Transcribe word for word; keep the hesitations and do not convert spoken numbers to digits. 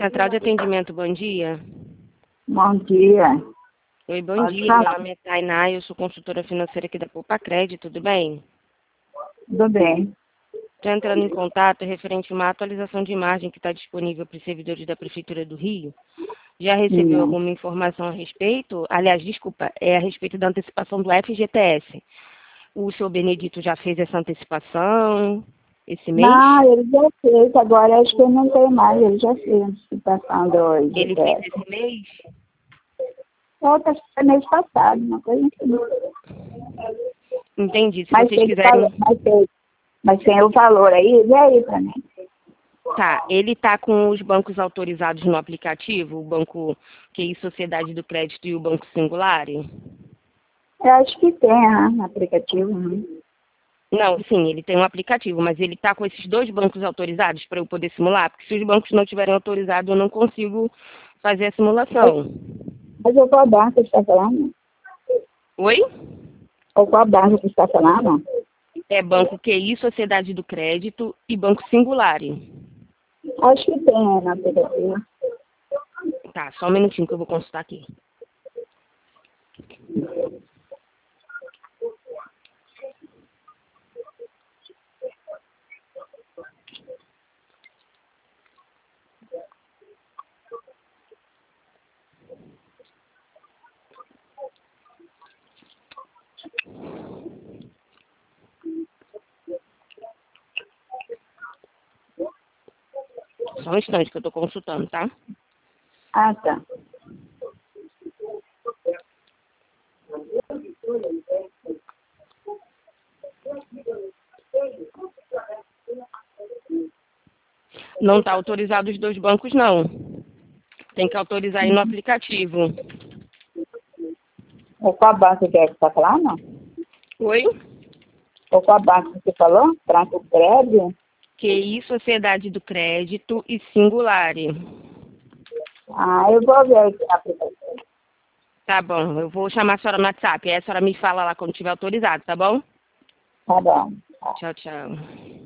Central de Atendimento, bom dia. Bom dia. Oi, bom Pode dia. falar. Meu nome é Tainá, eu sou consultora financeira aqui da Poupa Crédito, tudo bem? Tudo bem. Estou entrando em contato referente a uma atualização de imagem que está disponível para os servidores da Prefeitura do Rio. Já recebeu Não. alguma informação a respeito? Aliás, desculpa, é a respeito da antecipação do F G T S. O senhor Benedito já fez essa antecipação esse mês? Não, ele já fez. Agora acho que ele não tem mais. Ele já fez a antecipação do Ele I G P fez S. esse mês? Outra foi mês passado, uma coisa assim. Entendi. Se Mas vocês tem, quiserem... mas, tem, mas tem o valor aí, vê aí pra mim. Tá, ele está com os bancos autorizados no aplicativo, o Banco Q I Sociedade do Crédito e o Banco Singular? Eu acho que tem, ah, no aplicativo. Né? Não, sim, ele tem um aplicativo, mas ele está com esses dois bancos autorizados para eu poder simular? Porque se os bancos não tiverem autorizado, eu não consigo fazer a simulação. Mas eu qual banco que está falando? Oi? Ou qual banco que está falando? É Banco Q I Sociedade do Crédito e Banco Singular. Acho que tem é, no aplicativo. Tá, só um minutinho que eu vou consultar aqui. Só um instante que eu estou consultando, tá? Ah, tá. Não está autorizado os dois bancos, não. Tem que autorizar aí no aplicativo. Ou qual banco que é que está falando? Oi? Ou qual banco que você falou? Franco Crédito? Q I Sociedade do Crédito e Singular. Ah, eu vou ver aqui no aplicativo. Tá bom, eu vou chamar a senhora no WhatsApp. Aí a senhora me fala lá quando tiver autorizado, tá bom? Tá bom. Tchau, tchau.